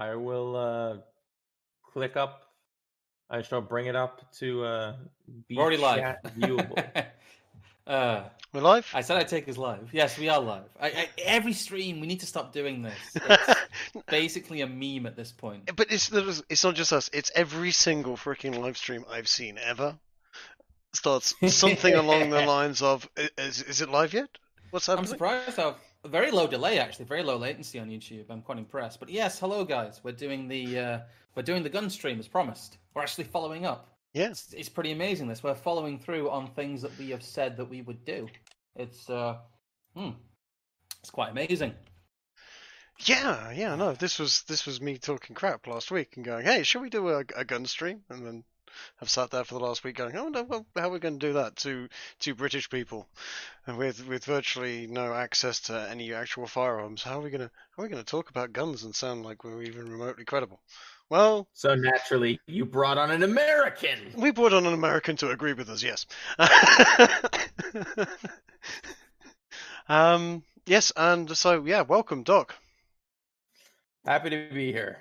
I will click up. I shall bring it up to We're be already live. chat viewable. We're live? I said I'd take us live. Yes, we are live. Every stream, we need to stop doing this. It's basically a meme at this point. But it's not just us. It's every single freaking live stream I've seen ever. Starts something along the lines of, is it live yet? What's happening? I'm surprised how very low delay, actually, very low latency on YouTube. I'm quite impressed. But yes, hello guys. We're doing the gun stream as promised. We're actually following up. Yeah. It's pretty amazing. This we're following through on things that we have said that we would do. It's quite amazing. Yeah, no. This was me talking crap last week and going, hey, should we do a gun stream? And then I've sat there for the last week going, oh no, well, how are we going to do that to British people, and with virtually no access to any actual firearms? How are we gonna talk about guns and sound like we're even remotely credible? Well, So naturally, you brought on an American. we brought on an American to agree with us, yes. Yes, and so yeah, welcome, Doc. Happy to be here.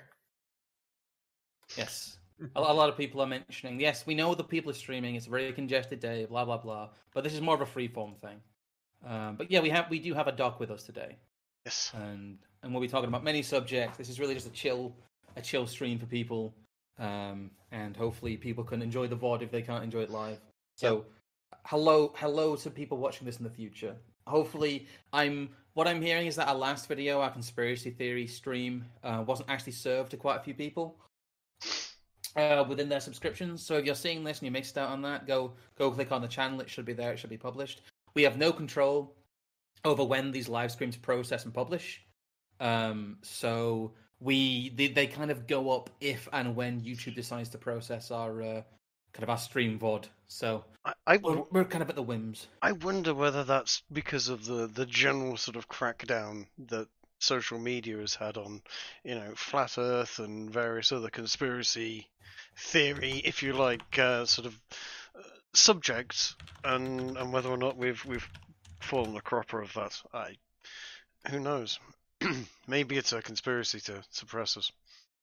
Yes. A lot of people are mentioning, yes, we know the people are streaming, it's a very congested day, blah, blah, blah. But this is more of a freeform thing. But yeah, we do have a doc with us today. Yes. And we'll be talking about many subjects. This is really just a chill stream for people. And hopefully people can enjoy the VOD if they can't enjoy it live. So hello to people watching this in the future. Hopefully what I'm hearing is that our last video, our conspiracy theory stream, wasn't actually served to quite a few people. Within their subscriptions. So if you're seeing this and you missed out on that, go click on the channel. It should be there. It should be published. We have no control over when these live streams process and publish. So they kind of go up if and when YouTube decides to process our stream VOD. So we're kind of at the whims. I wonder whether that's because of the general sort of crackdown that social media has had on, flat Earth and various other conspiracy theory, if you like, sort of subjects, and whether or not we've fallen a cropper of that. Who knows? Maybe it's a conspiracy to suppress us.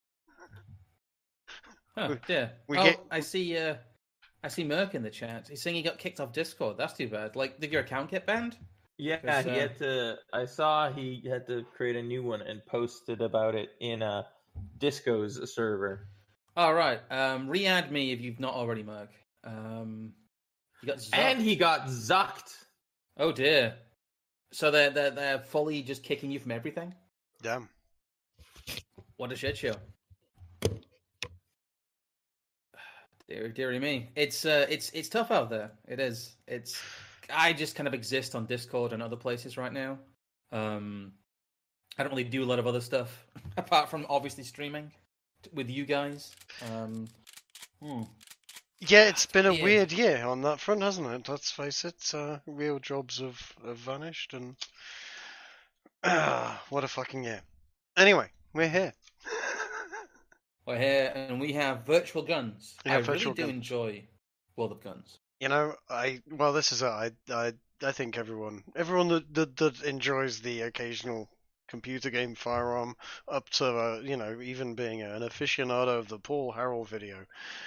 Oh dear. I see Merc in the chat. He's saying he got kicked off Discord. That's too bad. Like, did your account get banned? Yeah, he had to. I saw he had to create a new one and posted about it in a Disco's server. All right. Re-add me if you've not already, Merc. He got zucked. And he got zucked. Oh dear. So they're fully just kicking you from everything? Damn. What a shit show. Dearie me. It's tough out there. It is. I just kind of exist on Discord and other places right now. I don't really do a lot of other stuff apart from obviously streaming with you guys. Yeah, it's been a weird year on that front, hasn't it? Let's face it. Real jobs have vanished, and what a fucking year. Anyway, we're here. We're here, and we have virtual guns. I really do enjoy World of Guns. This is it. I think everyone that enjoys the occasional computer game firearm, up to even being an aficionado of the Paul Harrell video,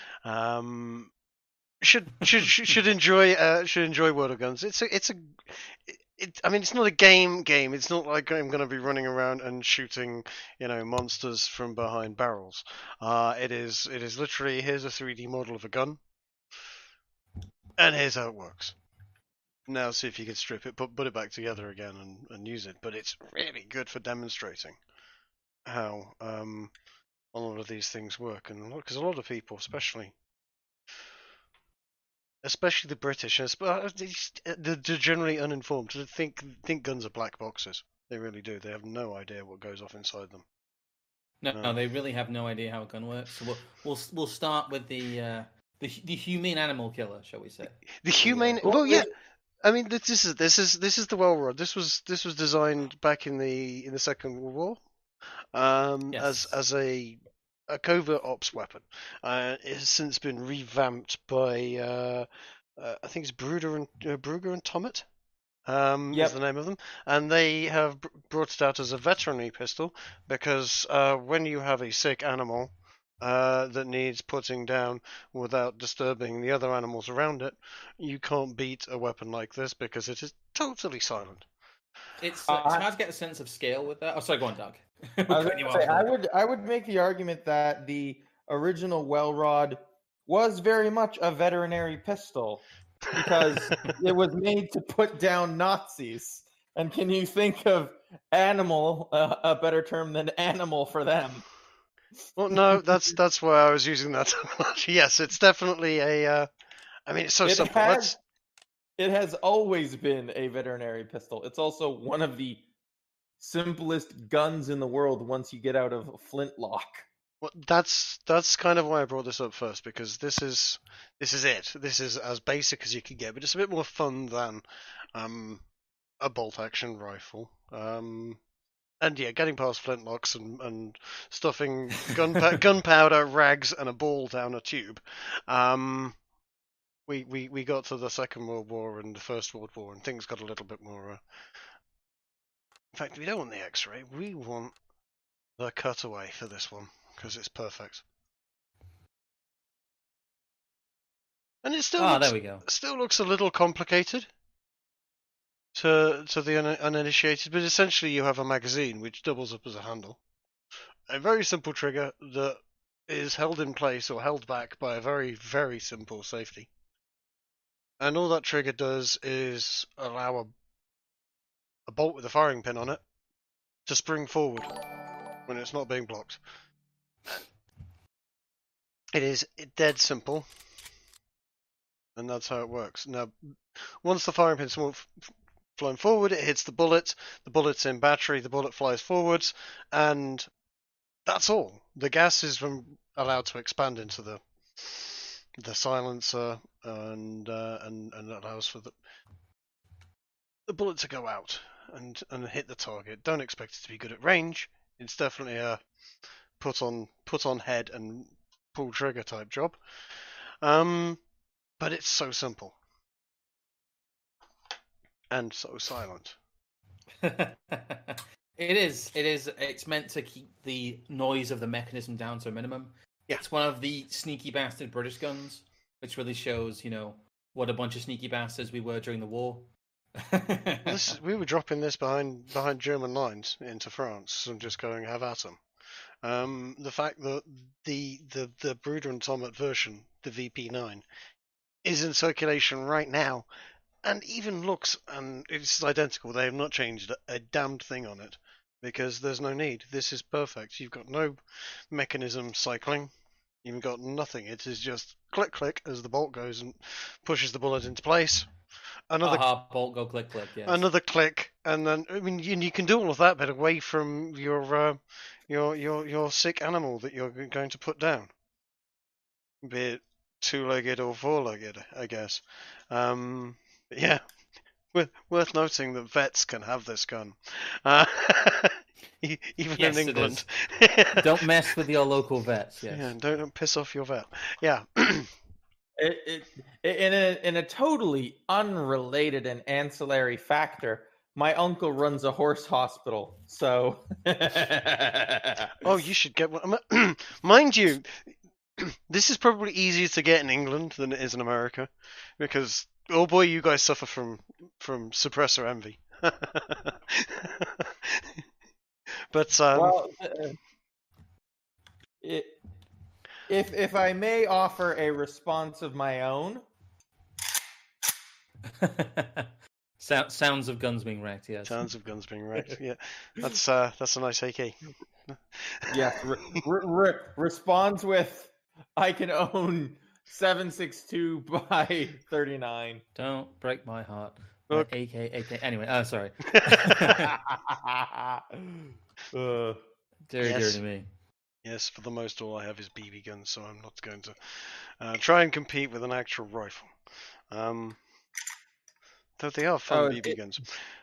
should enjoy World of Guns. I mean, it's not a game. It's not like I'm going to be running around and shooting, monsters from behind barrels. It is literally, here's a 3D model of a gun, and here's how it works. Now see if you can strip it, put it back together again, and use it. But it's really good for demonstrating how a lot of these things work, and because a lot of people, especially the British, they're generally uninformed. Think guns are black boxes. They really do. They have no idea what goes off inside them. No, they really have no idea how a gun works. So we'll start with the humane animal killer, shall we say? The humane. Well, yeah. I mean, this is the Welrod. This was designed back in the Second World War, yes. as a covert ops weapon. It has since been revamped by I think it's Brugger and Tomet. is the name of them, and they have brought it out as a veterinary pistol because when you have a sick animal that needs putting down without disturbing the other animals around it, you can't beat a weapon like this because it is totally silent. It's hard to get a sense of scale with that. Oh, sorry, go on, Doug. I would make the argument that the original Welrod was very much a veterinary pistol because it was made to put down Nazis. And can you think of animal, a better term than animal for them? Well, no, that's why I was using that terminology. Yes, it's definitely a. I mean, it's so simple. It has always been a veterinary pistol. It's also one of the simplest guns in the world once you get out of flintlock. Well, that's kind of why I brought this up first, because this is it. This is as basic as you can get, but it's a bit more fun than a bolt action rifle. And yeah, getting past flintlocks and stuffing gunpowder, rags, and a ball down a tube. We got to the Second World War and the First World War, and things got a little bit more. In fact, we don't want the X-ray. We want the cutaway for this one because it's perfect. And it still there we go. Still looks a little complicated to the uninitiated, but essentially you have a magazine which doubles up as a handle, a very simple trigger that is held in place or held back by a very, very simple safety. And all that trigger does is allow a bolt with a firing pin on it to spring forward when it's not being blocked. It is dead simple, and that's how it works. Now, once the firing pin's flown forward, it hits the bullet, the bullet's in battery, the bullet flies forwards, and that's all. The gas is allowed to expand into the silencer and allows for the bullet to go out and hit the target. Don't expect it to be good at range. It's definitely a put on head and pull trigger type job. But it's so simple and so silent. It is. It's meant to keep the noise of the mechanism down to a minimum. Yeah. It's one of the sneaky bastard British guns, which really shows, what a bunch of sneaky bastards we were during the war. We were dropping this behind German lines into France and just going have at them. The fact that the Bruder and Tomet version, the VP9, is in circulation right now, and even looks, and it's identical. They have not changed a damned thing on it because there's no need. This is perfect. You've got no mechanism cycling. You've got nothing. It is just click click as the bolt goes and pushes the bullet into place. Another bolt go click click. Yes. Another click, and then you can do all of that, but away from your sick animal that you're going to put down, be it two-legged or four-legged, I guess. Yeah, worth noting that vets can have this gun, even in England. Don't mess with your local vets. Yes. Yeah, don't piss off your vet. Yeah. In a totally unrelated and ancillary factor, my uncle runs a horse hospital, so. Oh, you should get one. Mind you, this is probably easier to get in England than it is in America, because oh boy, you guys suffer from suppressor envy. But well, if I may offer a response of my own. Sounds of guns being wrecked, yes. Sounds of guns being wrecked, yeah. That's a nice AK. Yeah, responds with, I can own 7.62 by 39. Don't break my heart. AK. Anyway, sorry. Dear to me. Yes, for the most, all I have is BB guns, so I'm not going to try and compete with an actual rifle. Though they are fun BB guns.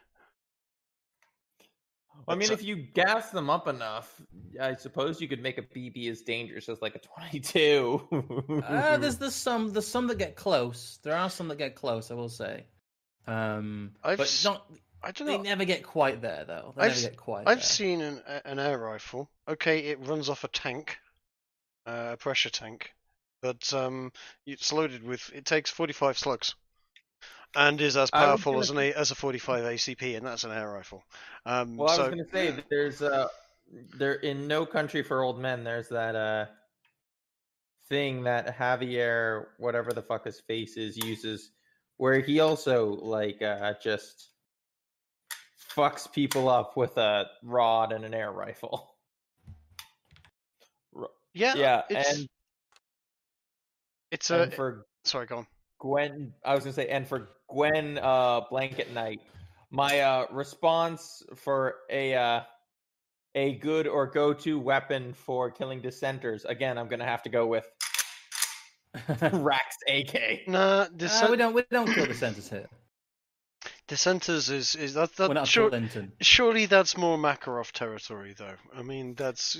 I mean, if you gas them up enough, I suppose you could make a BB as dangerous as like a 22. There's some that get close. There are some that get close, I will say. I've But s- not. I don't They know. never get quite there, though. They I've never s- get quite I've there. seen an air rifle. Okay, it runs off a tank, a pressure tank, but it's loaded with. It takes 45 slugs, and is as I was powerful gonna as a 45 ACP, and that's an air rifle. Well, I was So gonna say that there's there in No Country for Old Men. There's that thing that Javier, whatever the fuck his face is, uses, where he also like just fucks people up with a rod and an air rifle. yeah, Yeah, it's and a. for Sorry, go on. Gwen, I was gonna say, and for Gwen Blanket Knight, my response for a good or go-to weapon for killing dissenters. Again, I'm gonna have to go with Rax AK. Nah, we don't kill the centers here. Dissenters is that We're not Clinton. surely that's more Makarov territory, though. I mean, that's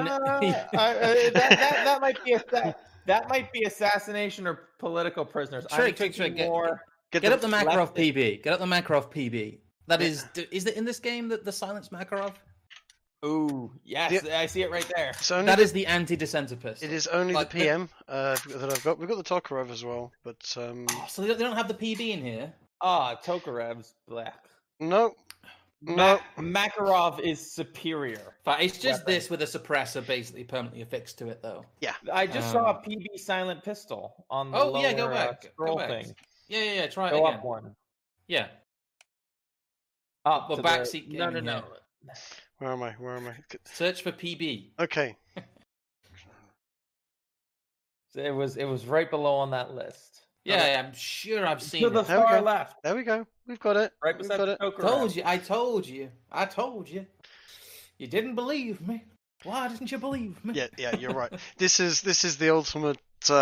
That might be that might be assassination or political prisoners. Trick. Get up the Makarov PB. Get up the Makarov PB. That is it in this game that the silence Makarov? Ooh, yes, I see it right there. That is the anti-dissenter pistol. It is only the PM that I've got. We've got the Tokarev as well, but so they don't have the PB in here. Tokarev's black. No. Makarov is superior. But it's just this with a suppressor basically permanently affixed to it, though. Yeah. I just saw a PB silent pistol on the lower, go back. scroll Go back. thing. Yeah. Try it Go again. up one. Yeah. Up Well, to backseat the... No. gaming here. Where am I? Search for PB. Okay. It was right below on that list. Yeah, I'm sure I've seen To the it. far left. There we go. We've got it. Right We've beside got the it. Tokarev. I told you. You didn't believe me. Why didn't you believe me? Yeah, you're right. This is the ultimate.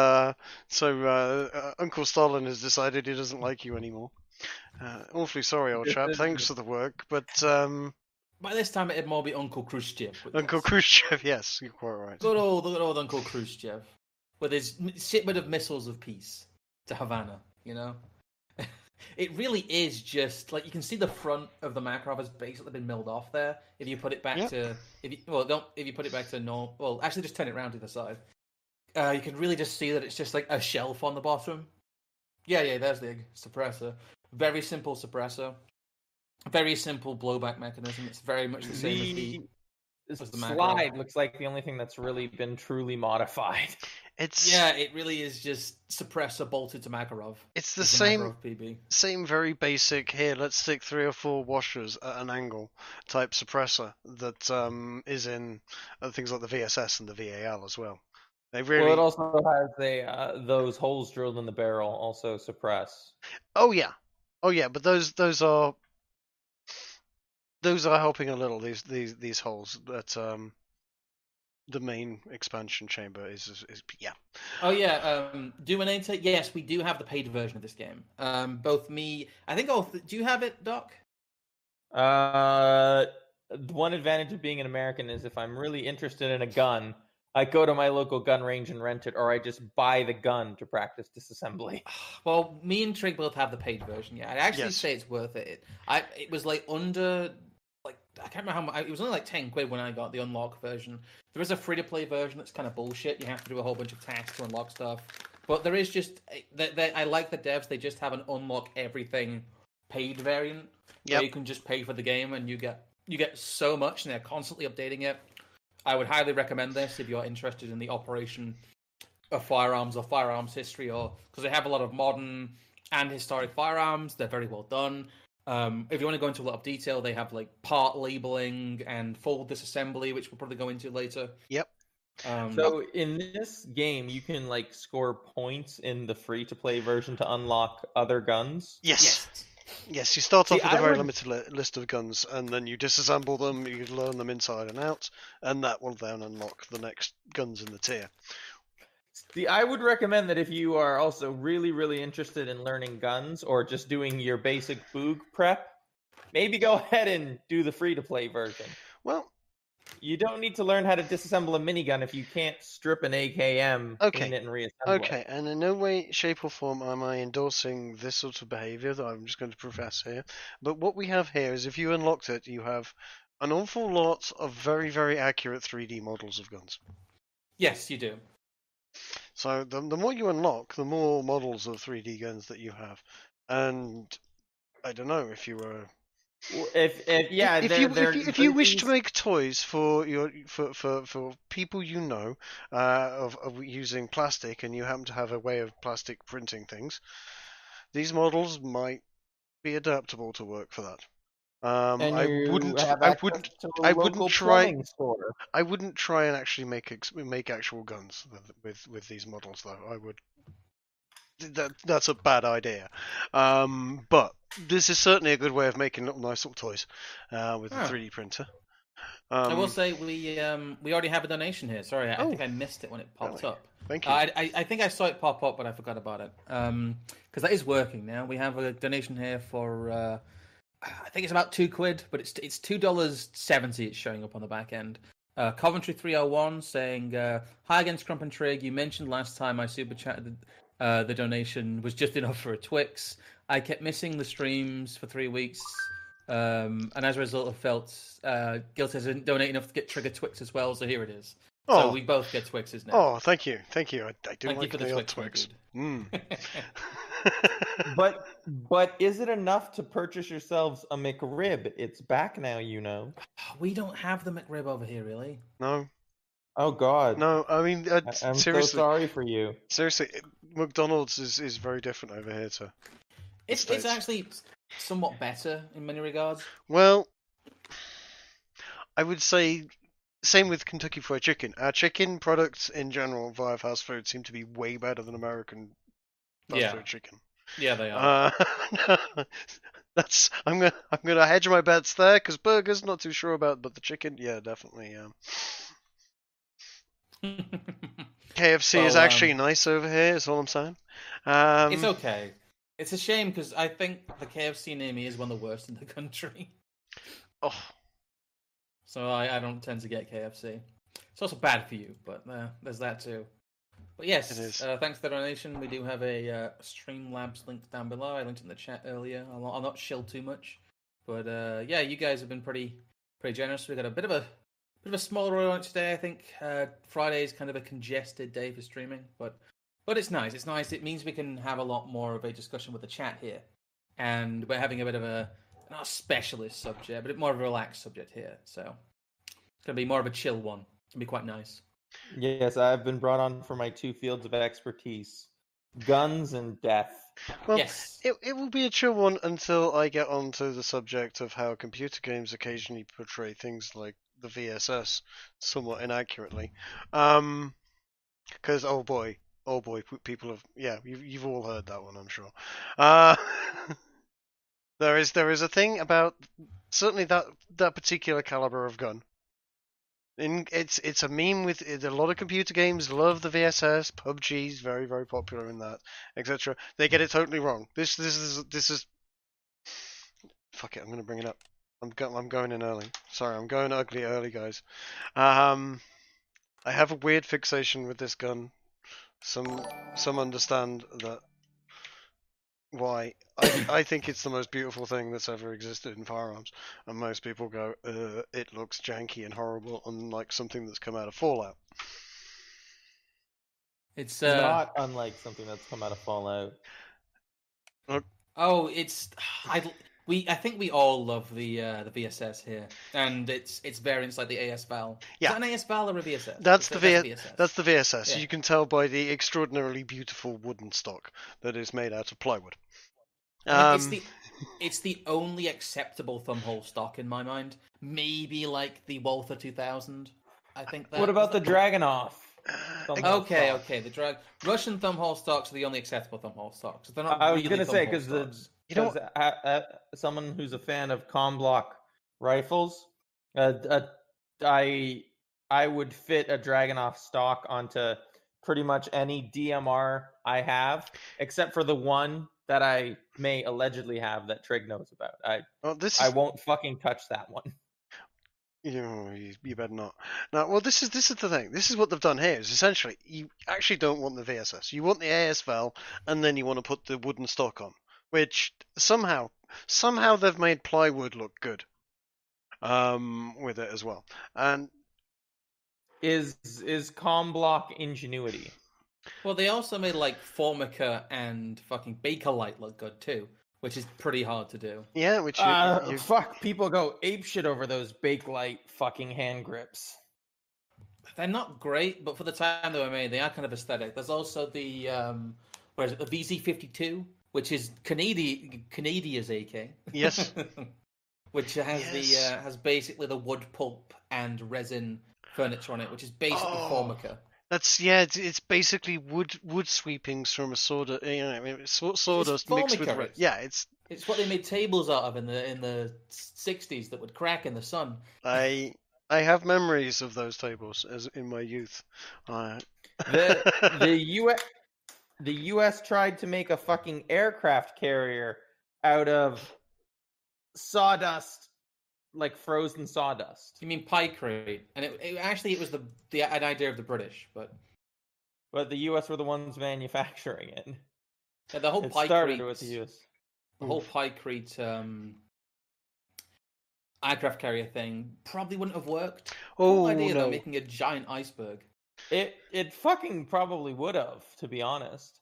Uncle Stalin has decided he doesn't like you anymore. Awfully sorry, old chap. Thanks for the work, but by this time it'd more be Uncle Khrushchev. Uncle Khrushchev, yes, you're quite right. Good old Uncle Khrushchev, with his shipment of missiles of peace to Havana. You know, it really is just like you can see the front of the Makarov has basically been milled off there. If you put it back to if you put it back to normal, well, actually just turn it around to the side. You can really just see that it's just like a shelf on the bottom. Yeah, there's the suppressor. Very simple suppressor. Very simple blowback mechanism. It's very much the same as the slide looks like the only thing that's really been truly modified. It really is just suppressor bolted to Makarov. It's the same very basic. Here, let's stick 3 or 4 washers at an angle type suppressor that is in things like the VSS and the VAL as well. Well, it also has those holes drilled in the barrel also suppress. Oh yeah, but those are helping a little. These holes that the main expansion chamber is yeah. Oh yeah, Dominator. Yes, we do have the paid version of this game. Both me, I think. Do you have it, Doc? The one advantage of being an American is if I'm really interested in a gun, I go to my local gun range and rent it, or I just buy the gun to practice disassembly. Well, me and Trig both have the paid version. Yeah, I'd actually say it's worth it. It was like under, like I can't remember how much. It was only like £10 when I got the unlock version. There is a free to play version that's kind of bullshit. You have to do a whole bunch of tasks to unlock stuff. But there is just I like the devs. They just have an unlock everything paid variant where you can just pay for the game and you get so much, and they're constantly updating it. I would highly recommend this if you're interested in the operation of firearms or firearms history, or because they have a lot of modern and historic firearms. They're very well done. If you want to go into a lot of detail, they have like part labeling and full disassembly, which we'll probably go into later. Yep. So in this game, you can like score points in the free-to-play version to unlock other guns. Yes. Yes, you start off with a very limited list of guns, and then you disassemble them, you learn them inside and out, and that will then unlock the next guns in the tier. See, I would recommend that if you are also really, really interested in learning guns, or just doing your basic boog prep, maybe go ahead and do the free-to-play version. Well, You don't need to learn how to disassemble a minigun if you can't strip an AKM, Okay. clean it, and reassemble Okay, it. and in no way, shape, or form am I endorsing this sort of behaviour that I'm just going to profess here. But what we have here is if you unlocked it, you have an awful lot of very, very accurate 3D models of guns. Yes, you do. So the more you unlock, the more models of 3D guns that you have. And I don't know if you were. If you wish to make toys for for people you know of using plastic, and you happen to have a way of plastic printing things, these models might be adaptable to work for that. and I you wouldn't, have I access wouldn't, to a I wouldn't local try. plumbing store. I wouldn't try and actually make actual guns with these models, though. I would. That's a bad idea. But this is certainly a good way of making little nice little toys with a 3D printer. I will say we already have a donation here. Sorry, I think I missed it when it popped up. Thank you. I think I saw it pop up, but I forgot about it. Because that is working now. We have a donation here for I think it's about £2, but it's $2.70. It's showing up on the back end. Coventry 301 saying, "Hi again, Scrump and Trig. You mentioned last time I super chatted the donation was just enough for a Twix. I kept missing the streams for 3 weeks." And as a result, I felt guilty as I didn't donate enough to get Trigger Twix as well, so here it is. Oh. So we both get Twixes now. Oh, thank you. I do Thank like you for the the old Twix. Twix. But is it enough to purchase yourselves a McRib? It's back now, you know. We don't have the McRib over here, really. No. Oh God. No, I mean, I'm seriously. so sorry for you. Seriously, McDonald's is very different over here to. It's actually somewhat better in many regards. Well, I would say same with Kentucky Fried Chicken. Our chicken products in general via fast food seem to be way better than American fast food chicken. Yeah, they are. I'm gonna hedge my bets there because burgers not too sure about, but the chicken, yeah, definitely. KFC is actually nice over here. Is all I'm saying. It's okay. It's a shame because I think the KFC near me is one of the worst in the country. Oh. So I don't tend to get KFC. It's also bad for you, but there's that too. But yes, thanks for the donation. We do have a Streamlabs link down below. I linked it in the chat earlier. I'll not shill too much, but yeah, you guys have been pretty generous. We got a bit of a smaller audience today. I think Friday is kind of a congested day for streaming, but it's nice. It's nice. It means we can have a lot more of a discussion with the chat here, and we're having a bit of a not a specialist subject, but more of a relaxed subject here. So it's gonna be more of a chill one. It's gonna be quite nice. Yes, I've been brought on for my 2 fields of expertise: guns and death. Well, yes. It will be a chill one until I get onto the subject of how computer games occasionally portray things like the VSS somewhat inaccurately. Because oh boy, people have you've all heard that one, I'm sure. There is a thing about certainly that particular caliber of gun. It's a meme with a lot of computer games love the VSS. PUBG's very, very popular in that, etc. They get it totally wrong. This is fuck it. I'm gonna bring it up. I'm going in early. Sorry, I'm going ugly early, guys. I have a weird fixation with this gun. Some understand that why. I think it's the most beautiful thing that's ever existed in firearms, and most people go, it looks janky and horrible, unlike something that's come out of Fallout. It's not unlike something that's come out of Fallout. Oh, I think we all love the VSS here, and its variants like the AS-Val. Yeah, is that an AS-Val or a VSS? That's the VSS. That's the VSS. Yeah. You can tell by the extraordinarily beautiful wooden stock that is made out of plywood. It's the only acceptable thumbhole stock in my mind. Maybe like the Walther 2000. I think. What about the Dragunov? Okay. The Russian thumbhole stocks are the only acceptable thumbhole stocks. They're not. I was really gonna say because someone who's a fan of Comblock rifles, I would fit a Dragunov stock onto pretty much any DMR I have, except for the one that I may allegedly have that Trig knows about. I won't fucking touch that one. You better not. Now, well, this is the thing. This is what they've done here. Is essentially you actually don't want the VSS. You want the ASVAL, and then you want to put the wooden stock on, which somehow they've made plywood look good. With it as well, and Is comm block ingenuity? Well, they also made like Formica and fucking Bakelite look good too, which is pretty hard to do. yeah, which Fuck, people go apeshit over those Bakelite fucking hand grips. They're not great, but for the time they were made, they are kind of aesthetic. There's also the where is it? The VZ52, which is Canadia's AK. Yes. Which has Yes. has basically the wood pulp and resin furniture on it, which is basically Formica. It's basically wood sweepings from a sawdust, sawdust mixed with Formica. It's what they made tables out of in the 60s that would crack in the sun. I have memories of those tables as in my youth. The US tried to make a fucking aircraft carrier out of sawdust, like frozen sawdust. You mean Pykrete? And it was an idea of the British, but the US were the ones manufacturing it. yeah, the whole It Pykrete started with the US. The whole Pykrete aircraft carrier thing probably wouldn't have worked. Oh, Cool idea no. though, making a giant iceberg. It fucking probably would have, to be honest.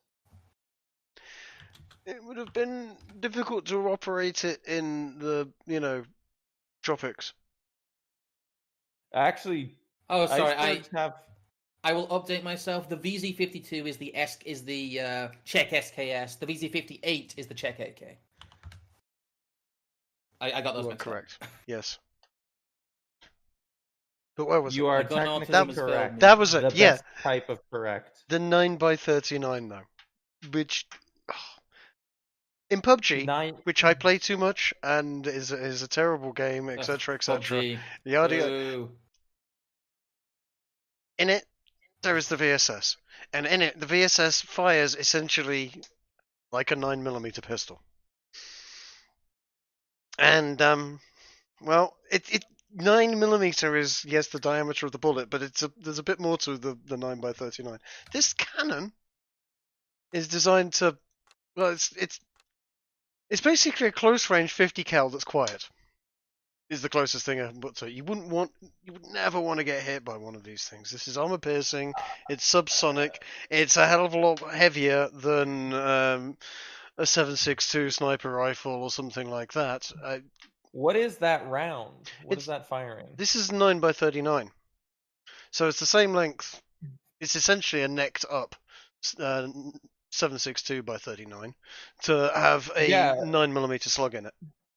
It would have been difficult to operate it in the tropics. Actually, Oh, sorry, icebergs have. I will update myself. The VZ52 is the Czech SKS. The VZ58 is the Czech AK. I got those You are mixed up. correct. Yes. But where was You it? are I've gone technically autism as correct. well. That was it. The Yeah, best type of correct. the 9x39 though, which in PUBG, Nine. which I play too much and is a terrible game, etc., etc. PUBG. Yada. Boo. In it, there is the VSS, and in it, the VSS fires essentially like a 9mm pistol. And well, it 9mm is the diameter of the bullet, but there's a bit more to the 9x39. This cannon is designed to, well, it's basically a close range 50 cal that's quiet. Is the closest thing I can put to it. You would never want to get hit by one of these things. This is armor piercing. It's subsonic. It's a hell of a lot heavier than a 7.62 sniper rifle or something like that. What is that round? What It's- is that firing? This is 9x39, so it's the same length. It's essentially a necked up 7.62 by 39 to have a Yeah. 9mm slug in it.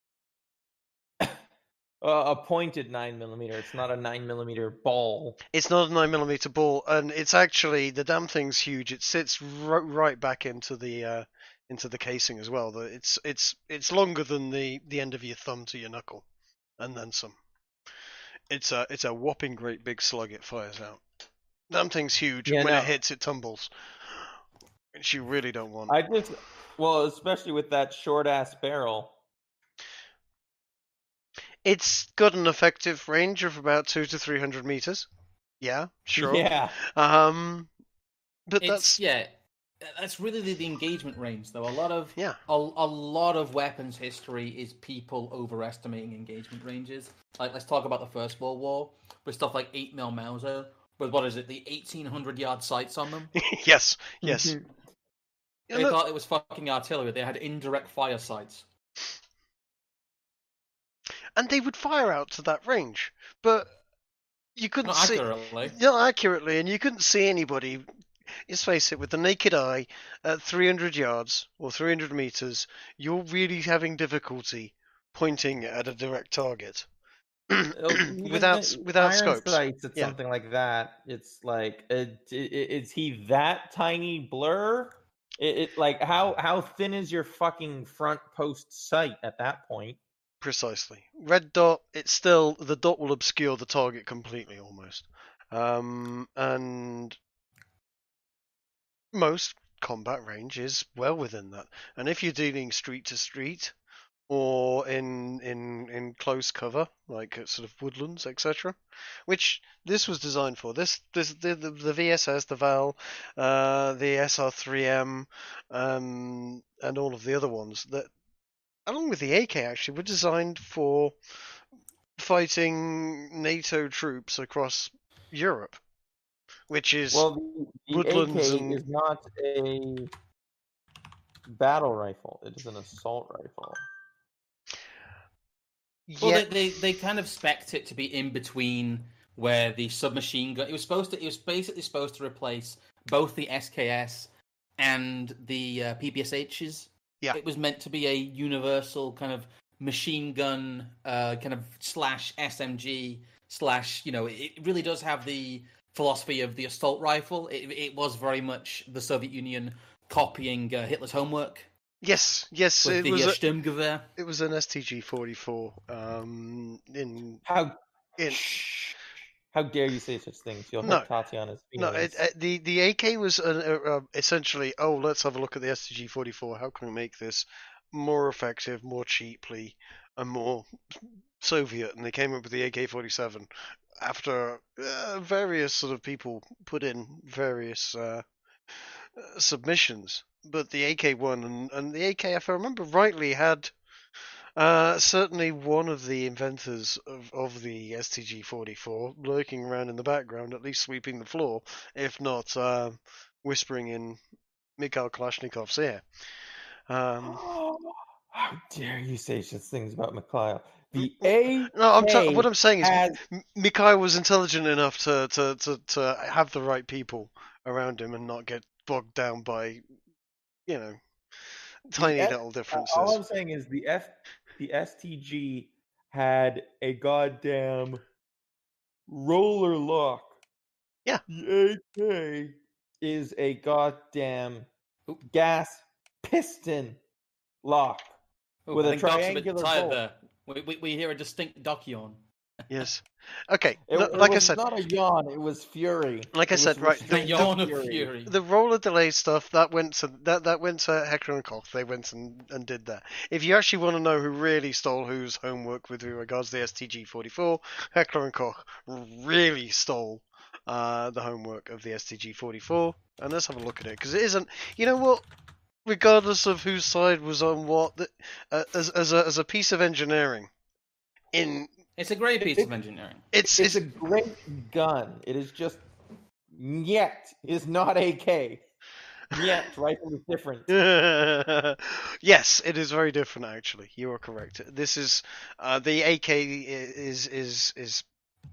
A pointed 9mm. It's not a 9mm ball. It's not a 9mm ball, and it's actually the damn thing's huge. It sits right back into the casing as well. It's longer than the end of your thumb to your knuckle, and then some. It's a whopping great big slug it fires out. Damn thing's huge. Yeah, When no. it hits, it tumbles, which you really don't want. Especially with that short ass barrel. It's got an effective range of about 200 to 300 meters. Yeah, sure. Yeah. But That's really the engagement range, though. A lot of Yeah. a lot of weapons history is people overestimating engagement ranges. Like, let's talk about the First World War with stuff like 8mm Mauser with what is it, the 1,800-yard sights on them. yes. Mhm. Yeah, They look, thought it was fucking artillery. They had indirect fire sights. and they would fire out to that range, but you couldn't Not see accurately. not accurately, and you couldn't see anybody. Let's face it, with the naked eye at 300 yards or 300 meters, you're really having difficulty pointing at a direct target Even without the without iron scopes. sights, it's Yeah. something like that. It's like, is he that tiny blur? It like how thin is your fucking front post sight at that point? Precisely. Red dot, it's still, the dot will obscure the target completely almost. And most combat range is well within that. And if you're dealing street to street or in close cover, like sort of woodlands, etc. Which this was designed for. The VSS, the Val, the SR3M, and all of the other ones that, along with the AK, actually were designed for fighting NATO troops across Europe, which is Well, the woodlands AK and is not a battle rifle; it is an assault rifle. Well, yeah, they kind of spec'd it to be in between where the submachine gun. It was basically supposed to replace both the SKS and the PPSHs. Yeah. It was meant to be a universal kind of machine gun, kind of slash SMG slash. It really does have the philosophy of the assault rifle. It was very much the Soviet Union copying Hitler's homework. Yes, with it the was Sturmgewehr. It was an STG-44. How dare you say such things? You'll hurt Tatiana's feelings. No, the AK was essentially, let's have a look at the STG-44. How can we make this more effective, more cheaply, and more Soviet? And they came up with the AK-47 after various sort of people put in various submissions. But the AK-1 and the AK, if I remember rightly, had certainly one of the inventors of the STG-44 lurking around in the background, at least sweeping the floor, if not whispering in Mikhail Kalashnikov's ear. How dare you say such things about Mikhail? The AK. No, what I'm saying is Mikhail was intelligent enough to have the right people around him and not get bogged down by, tiny little differences. All I'm saying is the STG had a goddamn roller lock. Yeah. The AK is a goddamn gas piston lock with a triangular bolt. There. We hear a distinct duck yawn. Yes. Okay. I said, not a yawn. It was fury. Like I said, right. The yawn of fury. The roller delay stuff that went to Heckler and Koch. They went and did that. If you actually want to know who really stole whose homework with regards to the STG-44, Heckler and Koch really stole the homework of the STG-44. And let's have a look at it, because it isn't. You know what? Regardless of whose side was on what, as a piece of engineering, it's a great piece of engineering. It's a great gun. It is just is not AK. Rifle is different. Yes, it is very different. Actually, you are correct. This is the AK is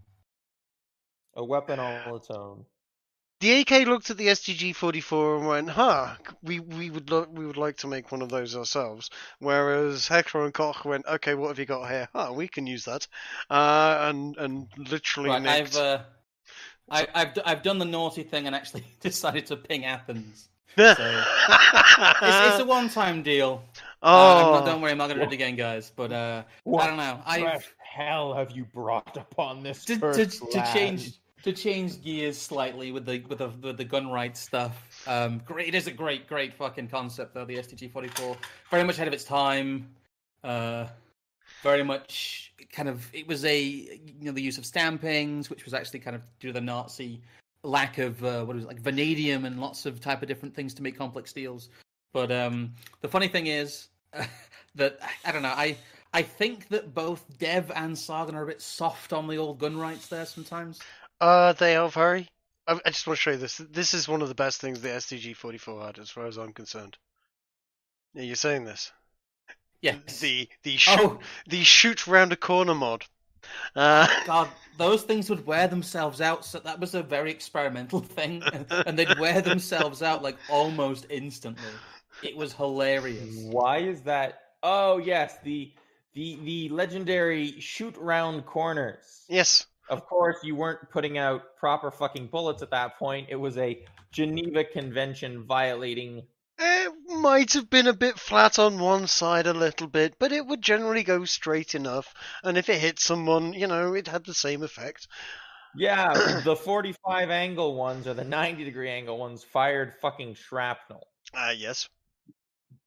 a weapon all its own. The AK looked at the STG-44 and went, we would like to make one of those ourselves. Whereas Heckler and Koch went, okay, what have you got here? We can use that. And literally nicked. I've done the naughty thing and actually decided to ping Athens. So it's a one-time deal. Don't worry, I'm not going to do it again, guys. But I don't know. What hell have you brought upon this to change gears slightly with the gun rights stuff. Great, it is a great fucking concept though. The STG-44, very much ahead of its time. Very much kind of, it was the use of stampings, which was actually kind of due to the Nazi lack of vanadium and lots of type of different things to make complex steels. But the funny thing is that I don't know. I think that both Dev and Sargon are a bit soft on the old gun rights there sometimes. They are very. I just want to show you this. This is one of the best things the STG-44 had, as far as I'm concerned. Yeah, you're saying this? Yes. The shoot round a corner mod. God, those things would wear themselves out. So that was a very experimental thing, and they'd wear themselves out like almost instantly. It was hilarious. Why is that? Oh yes, the legendary shoot round corners. Yes. Of course, you weren't putting out proper fucking bullets at that point. It was a Geneva Convention violating. It might have been a bit flat on one side a little bit, but it would generally go straight enough. And if it hit someone, it had the same effect. Yeah, the 45 angle ones or the 90 degree angle ones fired fucking shrapnel. Yes.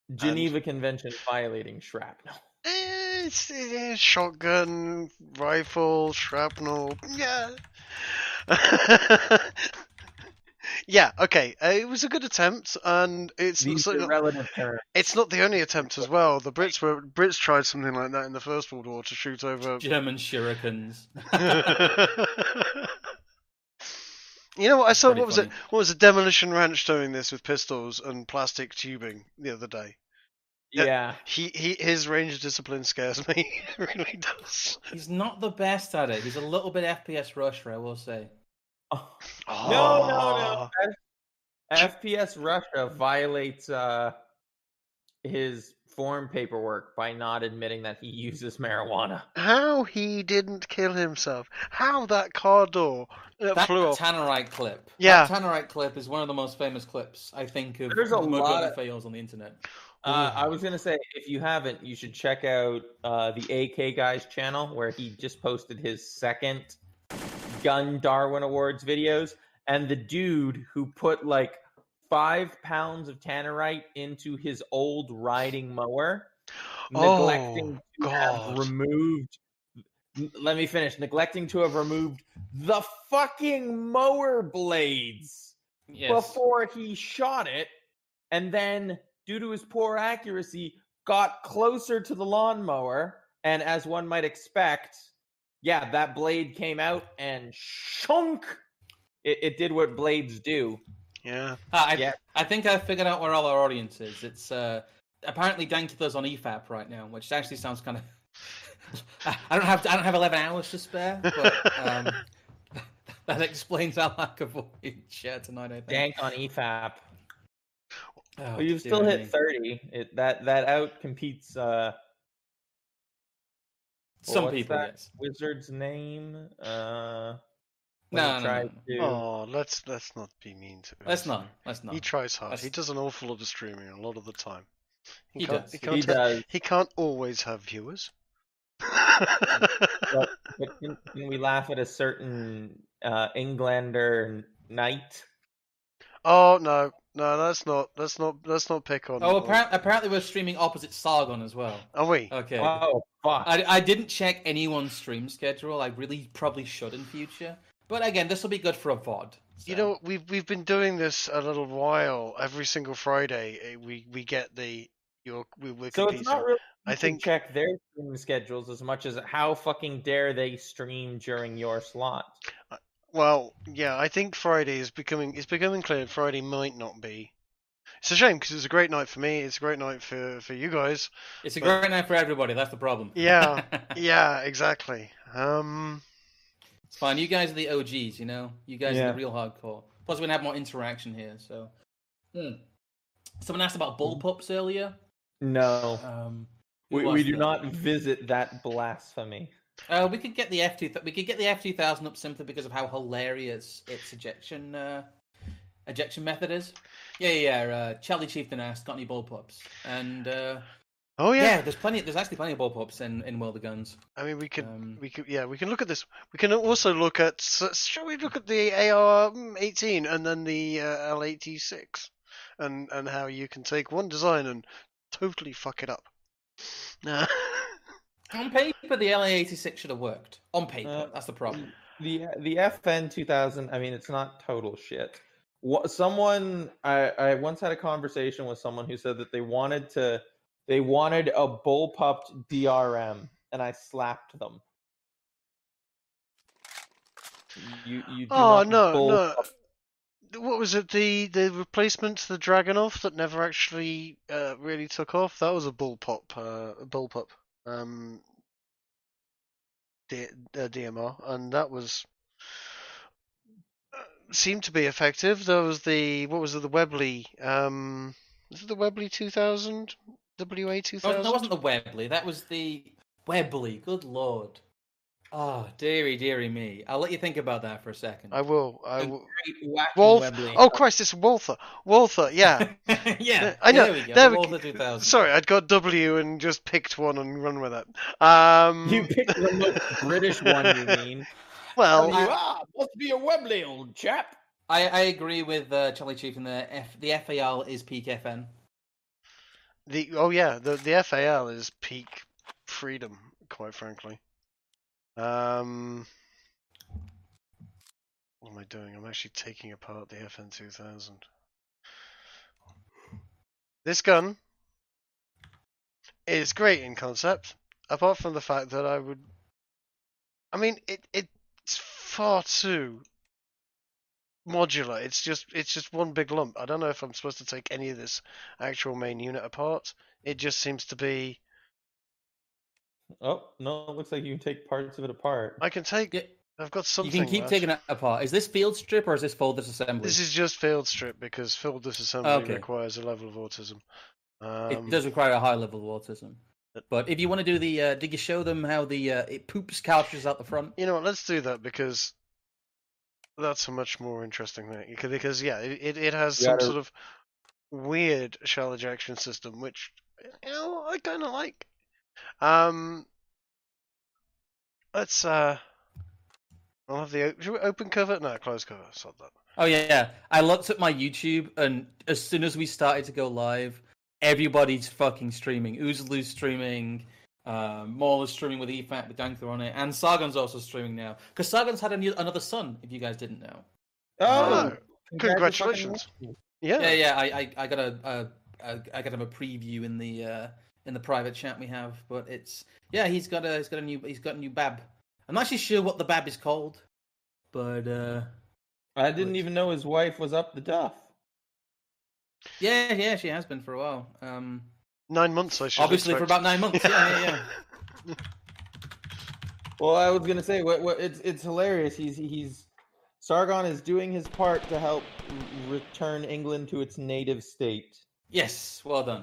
Geneva Convention violating shrapnel. It's shotgun, rifle, shrapnel. Yeah. Yeah. Okay. It was a good attempt, and it's These are relative terms. it's not the only attempt as well. The Brits tried something like that in the First World War to shoot over German shurikens. You know what I saw? Pretty What was it? funny. What was a Demolition Ranch doing this with pistols and plastic tubing the other day? Yeah. His range of discipline scares me. It really does. He's not the best at it. He's a little bit FPS rusher, I will say. No. FPS Russia violates his form paperwork by not admitting that he uses marijuana. How he didn't kill himself? How that car door That flew off? Tannerite clip. Yeah. That Tannerite clip is one of the most famous clips, I think, of There's a mud lot running of- fails on the internet. I was gonna say, if you haven't, you should check out the AK Guys channel, where he just posted his second Gun Darwin Awards videos, and the dude who put like 5 pounds of tannerite into his old riding mower, neglecting to have removed. Let me finish. Neglecting to have removed the fucking mower blades Yes. before he shot it, and then, due to his poor accuracy, got closer to the lawnmower, and as one might expect, yeah, that blade came out and shunk. It did what blades do. Yeah. I think I figured out where all our audience is. It's apparently Dankula's on EFAP right now, which actually sounds kind of. I don't have 11 hours to spare, but that explains our lack of voyage tonight. I think. Dank on EFAP. Oh, But you've still hit 30. That out competes. Some what's people, that yes. wizard's name? No. Let's not be mean to him. Let's not. He tries hard. Let's- He does an awful lot of streaming a lot of the time. He can't- does. He He can't, does. he can't always have viewers. But can we laugh at a certain Englander knight? Oh no, let's not pick on. Oh, apparently we're streaming opposite Sargon as well. Are we? Okay. Oh fuck! I didn't check anyone's stream schedule. I really probably should in future. But again, this will be good for a VOD. You so. know, we've been doing this a little while. Every single Friday, we get we're So competing. it's not really. I think- check their stream schedules as much as how fucking dare they stream during your slot. Well, yeah, I think Friday is becoming clear. Friday might not be. It's a shame because it's a great night for me. It's a great night for you guys. It's a great night for everybody. That's the problem. Yeah, yeah, exactly. It's fine. You guys are the OGs, you know. You guys Yeah. are the real hardcore. Plus, we're gonna have more interaction here. So, someone asked about bullpups earlier. No, Who we was do that? not visit that blasphemy. We could get the F2000 up simply because of how hilarious its ejection method is. Yeah. Charlie Chieftain asked, "Got any bullpups?" And Oh yeah. there's actually plenty of bullpups in World of Guns. I mean, we can look at this. We can also look at. Shall we look at the AR-18 and then the L86, and how you can take one design and totally fuck it up. On paper, the LA86 should have worked. On paper, that's the problem. The FN 2000. I mean, it's not total shit. Someone I once had a conversation with someone who said that they wanted a bullpupped DRM, and I slapped them. You do Oh not no. bullpup- What was it? The replacement to the Dragunov that never actually really took off. That was a bullpup. DMR, and that was seemed to be effective. There was the Webley. Was it the Webley 2000? WA 2000? That wasn't the Webley. That was the Webley. Good lord. Oh, dearie me. I'll let you think about that for a second. I will. Great whacking Wolf. Webley. Oh Christ! It's Walther. Walther. Yeah. Yeah, I know. There we go. There we Walther go. 2000. Sorry, I'd got W and just picked one and run with it. You picked the most British one, you mean? Well, Must be a Webley, old chap. I agree with Charlie Chieftain. The FAL is peak FN. the FAL is peak freedom, quite frankly. What am I doing? I'm actually taking apart the FN2000. This gun is great in concept, apart from the fact that it's far too modular. It's just one big lump. I don't know if I'm supposed to take any of this actual main unit apart. It just seems to be. Oh no! It looks like you can take parts of it apart. I can take. Yeah. I've got something. You can keep left. taking it apart. Is this field strip or is this full disassembly? This is just field strip because field disassembly Okay. requires a level of autism. It does require a high level of autism. But if you want to do the, did you show them how the it poops cartridges out the front? You know what? Let's do that because that's a much more interesting thing. Because it has some sort of weird shell ejection system, which I kind of like. Let's I'll have the should we open cover? No, close cover. Sod that. Oh yeah. I looked at my YouTube, and as soon as we started to go live, everybody's fucking streaming. Oozlu's streaming. Maul is streaming with EFAT with Dankler on it, and Sargon's also streaming now because Sargon's had another son. If you guys didn't know. Oh, congratulations! Yeah. I got him a preview in the private chat we have, but he's got a new bab. I'm not actually sure what the bab is called, but I didn't even know his wife was up the duff. Yeah, she has been for a while. 9 months, I should obviously expect. for about 9 months. Yeah. Well, I was gonna say, it's hilarious. He's Sargon is doing his part to help return England to its native state. Yes, well done.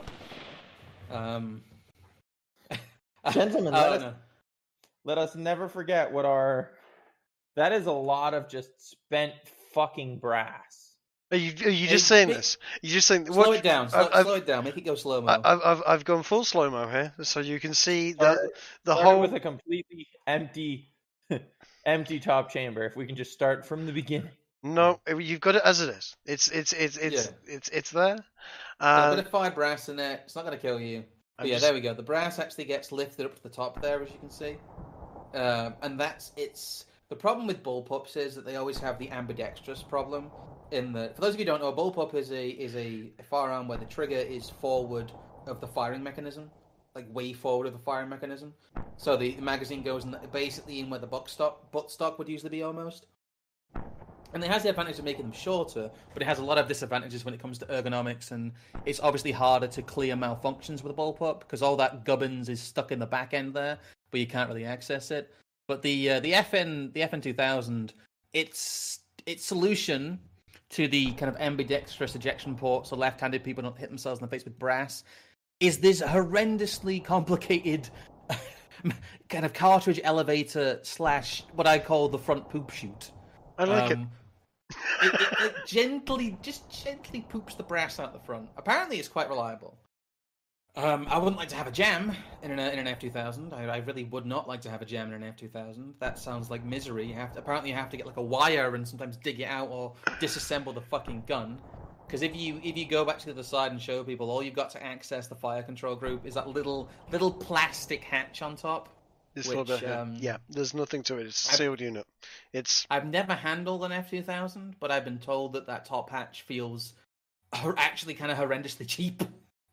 Gentlemen, let us never forget what that is a lot of just spent fucking brass. Are you just saying this? You're just saying slow it down. Slow it down. Make it go slow mo. I've gone full slow mo here, so you can see that the Start whole with a completely empty top chamber. If we can just start from the beginning. No, you've got it as it is. It's there. A bit of fire brass in there. It's not going to kill you. But there we go. The brass actually gets lifted up to the top there, as you can see. And the problem with bullpups is that they always have the ambidextrous problem. For those of you who don't know, a bullpup is a firearm where the trigger is forward of the firing mechanism, like way forward of the firing mechanism. So the magazine goes basically in where the buttstock would usually be almost. And it has the advantage of making them shorter, but it has a lot of disadvantages when it comes to ergonomics, and it's obviously harder to clear malfunctions with a bullpup because all that gubbins is stuck in the back end there, but you can't really access it. But the FN2000, its solution to the kind of ambidextrous ejection port, so left-handed people don't hit themselves in the face with brass, is this horrendously complicated kind of cartridge elevator / what I call the front poop chute. I like it. It gently poops the brass out the front. Apparently, it's quite reliable. I wouldn't like to have a jam in an F2000. I really would not like to have a jam in an F2000. That sounds like misery. Apparently you have to get like a wire and sometimes dig it out or disassemble the fucking gun. Because if you go back to the other side and show people, all you've got to access the fire control group is that little plastic hatch on top. There's nothing to it. It's a sealed unit. I've never handled an F2000, but I've been told that top hatch feels actually kind of horrendously cheap.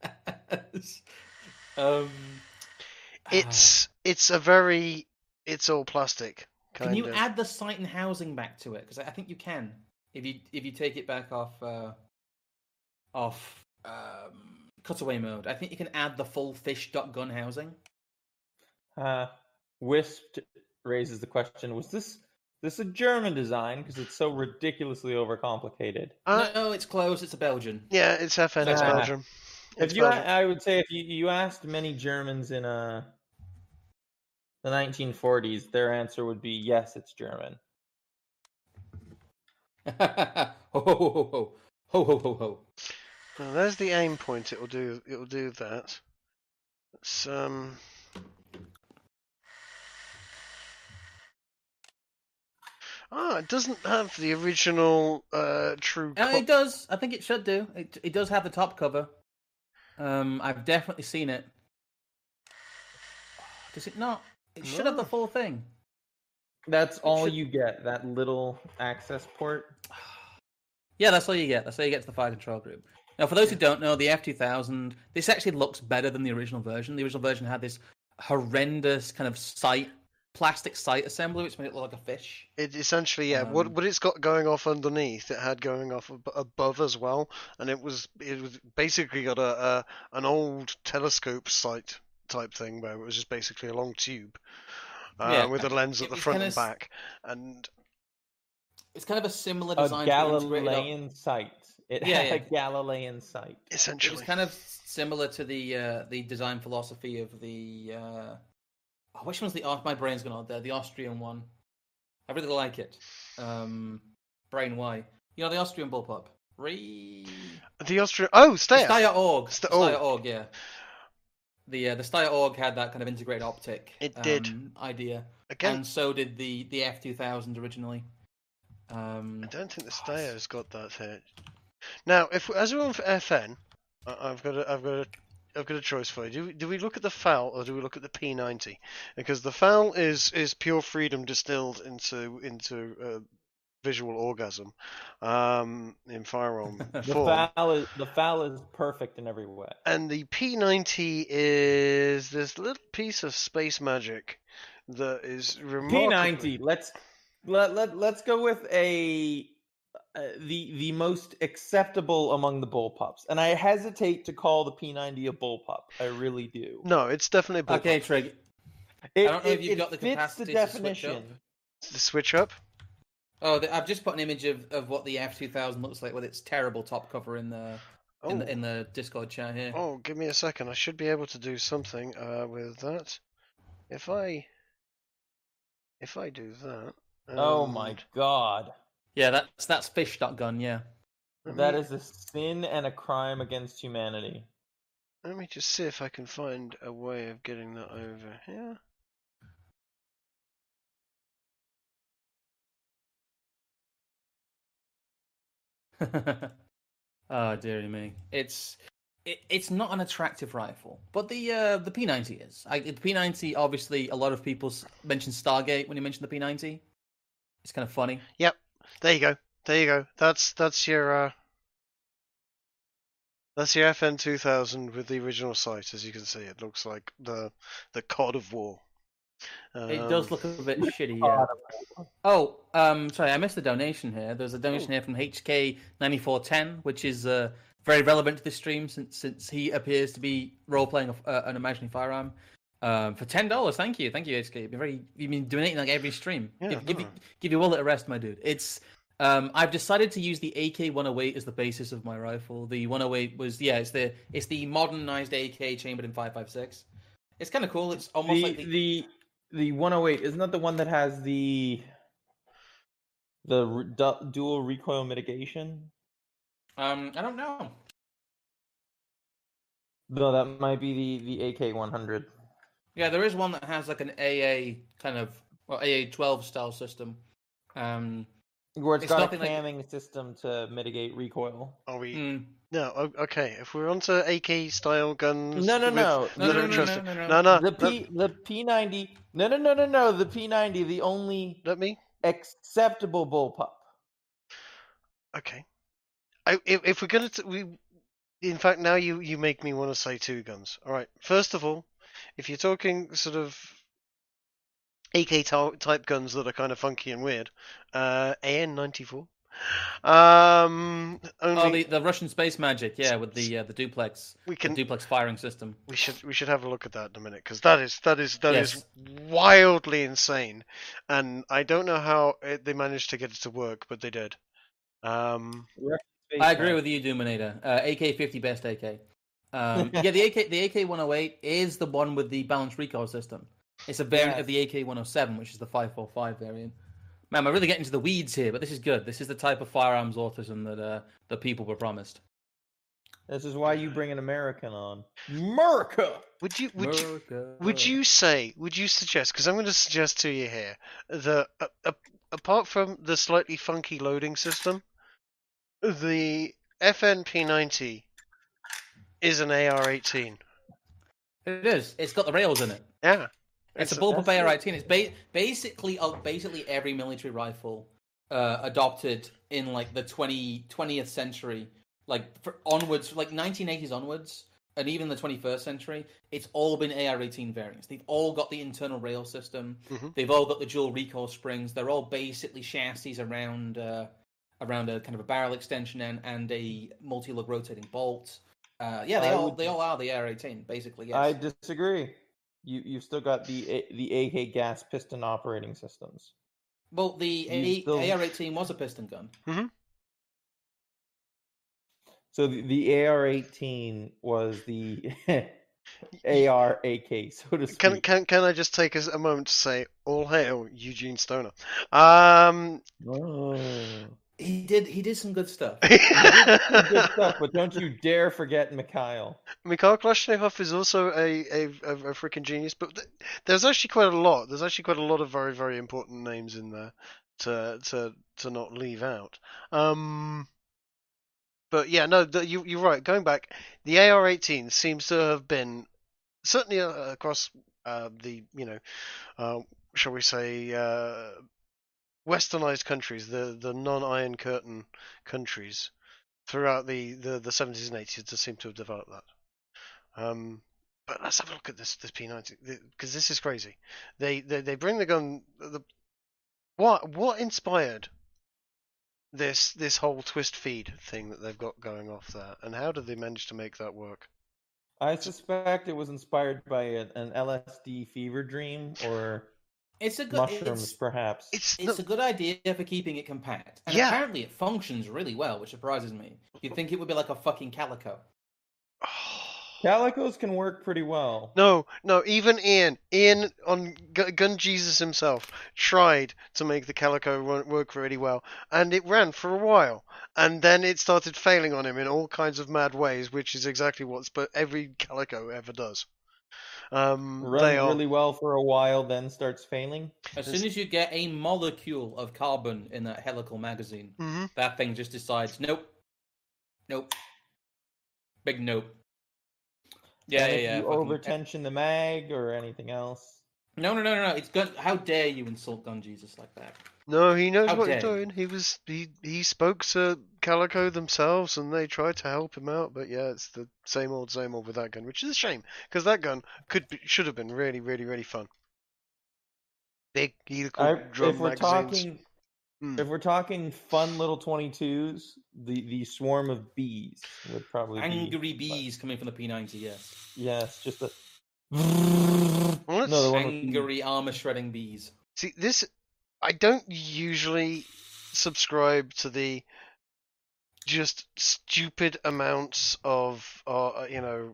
It's all plastic. Can you add the sight and housing back to it? Because I think you can if you take it back off cutaway mode. I think you can add the full fish gun housing. Wisp raises the question: was this a German design? Because it's so ridiculously overcomplicated. No, it's close. It's a Belgian. Yeah, it's FN. It's Belgium. I would say if you asked many Germans in the 1940s, their answer would be yes, it's German. Ho ho ho. Well, there's the aim point. It'll do that. It's it doesn't have the original true. It does. I think it should do. It does have the top cover. I've definitely seen it. Does it not? It should have the No. full thing. That's all should- you get. That little access port. Yeah, that's all you get. That's how you get to the fire control group. Now, for those who don't know, the F2000, this actually looks better than the original version. The original version had this horrendous kind of plastic sight assembly, which made it look like a fish. It essentially, yeah. What it's got going off underneath, it had going off above as well, and it was basically got an old telescope sight type thing where it was just basically a long tube with a lens at the front and back, and it's kind of a similar A design. Galilean sight. It had a Galilean sight. essentially, It was kind of similar to the design philosophy of the which one's my brain's gone out there. The Austrian one. I really like it. Brain Y. You know the Austrian bullpup. the Austrian. Oh, Steyr. Steyr Org. Steyr Org, yeah. The Steyr Org had that kind of integrated optic. It did. Idea. Again, And so did the F2000 originally. I don't think the Steyr has got that here. Now, as we're on for FN, I've got a choice for you. Do we look at the FAL or do we look at the P90? Because the FAL is pure freedom distilled into visual orgasm in firearm form. The FAL is perfect in every way. And the P90 is this little piece of space magic that is remarkably... P90. Let's go with the most acceptable among the bullpups, and I hesitate to call the P90 a bullpup. I really do. No, it's definitely a bullpup. Okay, Trig. I don't know if you've got the capacity to switch up. The switch up? Oh, I've just put an image of what the F2000 looks like with its terrible top cover in the Discord chat here. Oh, give me a second. I should be able to do something with that. If I do that. Oh my god. Yeah, that's fish.gun, yeah. That is a sin and a crime against humanity. Let me just see if I can find a way of getting that over here. Oh dearie me, it's not an attractive rifle, but the P90 is. The P90, obviously, a lot of people mention Stargate when you mention the P90. It's kind of funny. Yep, there you go. That's your FN 2000 with the original sight. As you can see, it looks like the COD of war. It does look a bit shitty, yeah. Oh, sorry, I missed the donation here. There's a donation here from HK9410, which is very relevant to this stream since he appears to be role-playing an imaginary firearm. For $10, thank you, HK. You've been donating like every stream. Yeah, give your wallet a rest, my dude. It's I've decided to use the AK-108 as the basis of my rifle. The 108 was it's the modernized AK chambered in 5.56. It's kind of cool. It's almost like the 108 isn't that the one that has the dual recoil mitigation? I don't know. No, that might be the AK-100. Yeah, there is one that has like an AA kind of AA-12 style system. Where it's got a nothing camming system to mitigate recoil. Are we? No, okay. If we're onto AK style guns, No. The P90. No. The P90, the only acceptable bullpup. Okay. If we're gonna, in fact, now you make me want to say two guns. All right. First of all, if you're talking sort of AK type guns that are kind of funky and weird, AN-94. The Russian space magic, yeah, with the duplex, the duplex firing system. We should have a look at that in a minute, because that is wildly insane, and I don't know how they managed to get it to work, but they did. I agree with you, Doominator. AK-50 best AK. The AK-108 is the one with the balanced recoil system. It's a variant of the AK-107, which is the 5.45 variant. Man, we're really getting into the weeds here, but this is good. This is the type of firearms autism that people were promised. This is why you bring an American on. America! Would you suggest, because I'm going to suggest to you here, that apart from the slightly funky loading system, the FN P90 is an AR-18. It is. It's got the rails in it. Yeah. It's a a- bullpup that's AR-18. It's basically every military rifle adopted in like the 20th century, like onwards, like 1980s onwards, and even the 21st century. It's all been AR-18 variants. They've all got the internal rail system. Mhm. They've all got the dual recoil springs. They're all basically chassis around a kind of a barrel extension and a multi-lug rotating bolt. Yeah, they all are the AR-18 basically. Yes. I disagree. You've still got the AK gas piston operating systems. Well, the AR-18 was a piston gun. Mm-hmm. So the AR-18 was the AR-AK, so to speak. Can I just take a moment to say, all hail Eugene Stoner. Oh. He did some good stuff. Good stuff, but don't you dare forget Mikhail. Mikhail Kalashnikov is also a freaking genius, but there's actually quite a lot. There's actually quite a lot of very, very important names in there to not leave out. But yeah, no, you're right. Going back, the AR-18 seems to have been certainly across the shall we say westernized countries, the non-Iron Curtain countries throughout the 70s and 80s to seem to have developed that. But let's have a look at this P90 because this is crazy. They bring the gun. What inspired this whole twist feed thing that they've got going off there, and how did they manage to make that work? I suspect it was inspired by an LSD fever dream or It's a good mushrooms, perhaps. It's a good idea for keeping it compact, and apparently it functions really well, which surprises me. You'd think it would be like a fucking Calico. Calicos can work pretty well. No, even Ian on Gun Jesus himself tried to make the Calico work really well, and it ran for a while, and then it started failing on him in all kinds of mad ways, which is exactly what every Calico ever does. Runs really well for a while, then starts failing. As soon as you get a molecule of carbon in that helical magazine, that thing just decides, nope, big nope. Yeah, and yeah. If you overtension the mag or anything else. No. It's gun. How dare you insult Gun Jesus like that? No, he knows what he's doing. He spoke to Calico themselves, and they tried to help him out. But yeah, it's the same old with that gun, which is a shame because that gun should have been really, really, really fun. Big, drum magazines. If we're talking fun little 22s, the swarm of bees would probably angry bees coming from the P90. Yes. Yes, just a angry armor shredding bees. See this. I don't usually subscribe to the just stupid amounts of Mall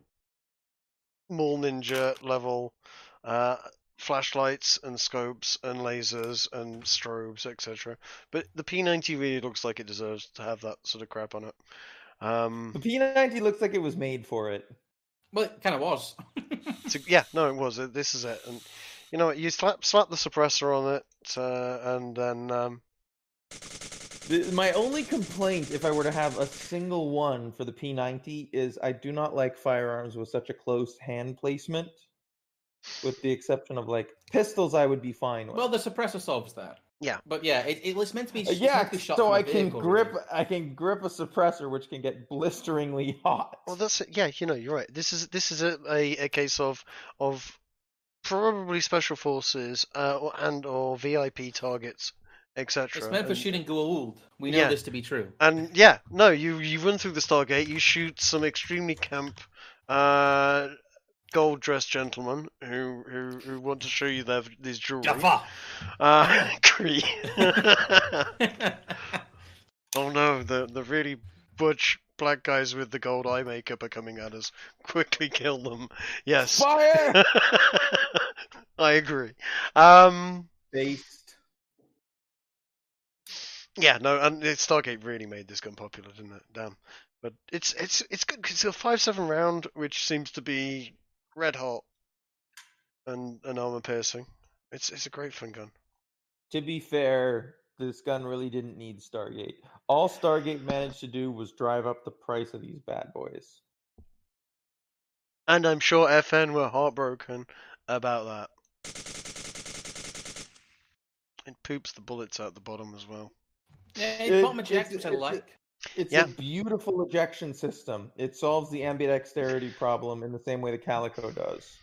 Ninja level flashlights and scopes and lasers and strobes, etc. But the P90 really looks like it deserves to have that sort of crap on it. The P90 looks like it was made for it. Well, it kind of was. Yeah, no, it was. This is it. And you know what? You slap the suppressor on it, and then. My only complaint, if I were to have a single one for the P90, is I do not like firearms with such a close hand placement. With the exception of like pistols, I would be fine with. Well, the suppressor solves that. Yeah, but yeah, it's meant to be. Shot so I can grip. Really. I can grip a suppressor, which can get blisteringly hot. Well, that's it. Yeah, you're right. This is a case of probably special forces or VIP targets, etc. It's meant for shooting Goa'uld. We know this to be true. And yeah, no, you run through the Stargate, you shoot some extremely camp gold-dressed gentlemen who want to show you these jewelry. Jaffa! Kree. Oh no, the really butch black guys with the gold eye makeup are coming at us. Quickly kill them. Yes. Fire! I agree. Based. Yeah, no, and Stargate really made this gun popular, didn't it? Damn. But it's good because it's a 5.7 round, which seems to be red hot and armor piercing. It's a great fun gun. To be fair, this gun really didn't need Stargate. All Stargate managed to do was drive up the price of these bad boys. And I'm sure FN were heartbroken about that. It poops the bullets out the bottom as well. Yeah, it's bottom eject, which I it's- like. It's Yeah. a beautiful ejection system. It solves the ambidexterity problem in the same way the Calico does.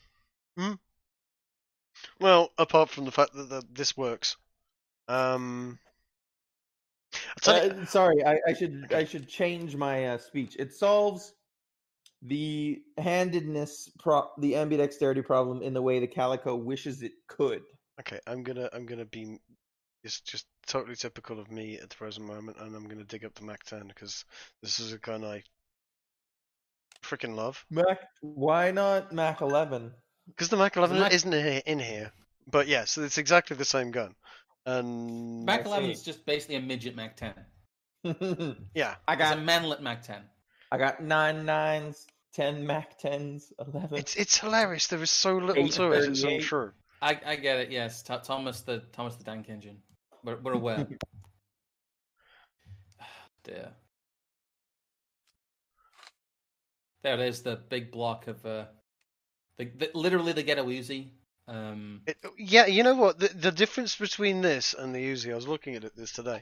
Well, apart from the fact that this works. I'll tell you, Sorry, I should change my speech. It solves the the ambidexterity problem in the way the Calico wishes it could. okay, I'm gonna be. It's just totally typical of me at the present moment, and I'm gonna dig up the Mac 10 because this is a gun I freaking love. Why not Mac 11? Because the Mac 11 Mac- isn't in here, but yeah, so it's exactly the same gun, and Mac I 11 see. is just basically a midget Mac 10. yeah, I It's a got manlet Mac 10. 9 9s, 10 Mac 10s, 11. it's hilarious. There is so little to it. It's 838. untrue. I get it. Yes, Thomas the Dank engine. We're aware. Dear. There it is, the big block of literally the Ghetto Uzi. Yeah, you know what? The difference between this and the Uzi, I was looking at this today.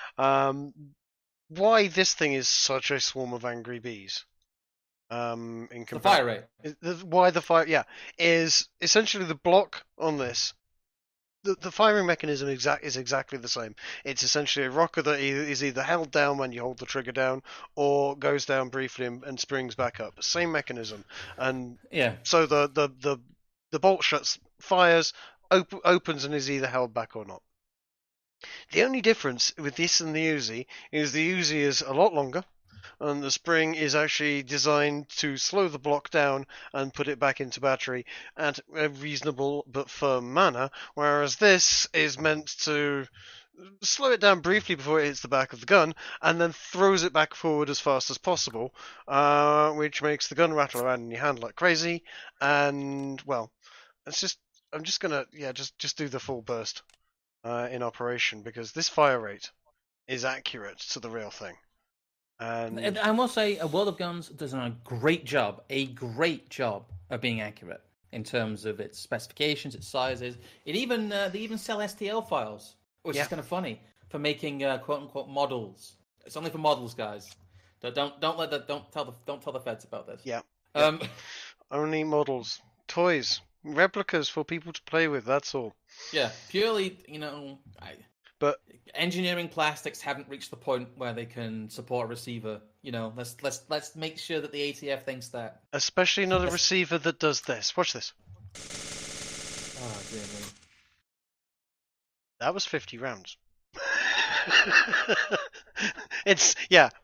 Why this thing is such a swarm of angry bees? In The fire rate. Why the fire? Yeah, is essentially the block on this. The firing mechanism is exactly the same. It's essentially a rocker that is either held down when you hold the trigger down, or goes down briefly and springs back up. Same mechanism, and Yeah. so the bolt shuts, fires, opens, and is either held back or not. The only difference with this and the Uzi is the Uzi is a lot longer, and the spring is actually designed to slow the block down and put it back into battery at a reasonable but firm manner, whereas this is meant to slow it down briefly before it hits the back of the gun, and then throws it back forward as fast as possible, which makes the gun rattle around in your hand like crazy. And well, I'm just gonna just do the full burst in operation because this fire rate is accurate to the real thing. And I must say, World of Guns does a great job of being accurate in terms of its specifications, its sizes. They even sell STL files, which is kind of funny for making quote unquote models. It's only for models, guys. Don't tell the feds about this. Yeah. Only models, toys, replicas for people to play with. That's all. Yeah, purely, But engineering plastics haven't reached the point where they can support a receiver. Let's make sure that the ATF thinks that. Especially not a receiver that does this. Watch this. Oh dear me. That was 50 rounds. It's